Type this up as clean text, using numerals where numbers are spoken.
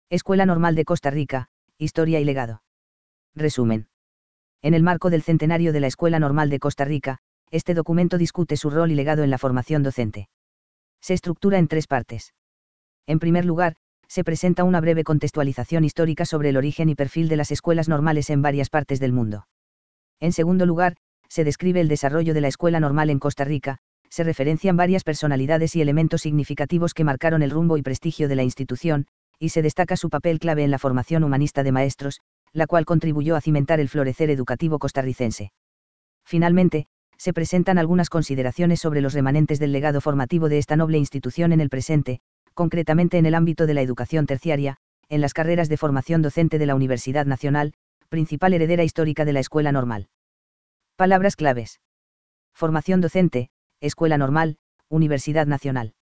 Escuela Normal de Costa Rica, Historia y Legado. Resumen. En el marco del centenario de la Escuela Normal de Costa Rica, este documento discute su rol y legado en la formación docente. Se estructura en 3 partes. En primer lugar, se presenta una breve contextualización histórica sobre el origen y perfil de las escuelas normales en varias partes del mundo. En segundo lugar, se describe el desarrollo de la Escuela Normal en Costa Rica, se referencian varias personalidades y elementos significativos que marcaron el rumbo y prestigio de la institución, y se destaca su papel clave en la formación humanista de maestros, la cual contribuyó a cimentar el florecer educativo costarricense. Finalmente, se presentan algunas consideraciones sobre los remanentes del legado formativo de esta noble institución en el presente, concretamente en el ámbito de la educación terciaria, en las carreras de formación docente de la Universidad Nacional, principal heredera histórica de la Escuela Normal. Palabras claves. Formación docente, Escuela Normal, Universidad Nacional.